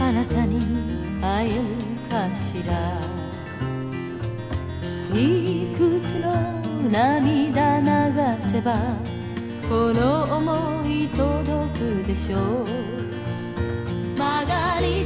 あなたに会えるかしら。いくつの涙流せばこの想い届くでしょう。曲がり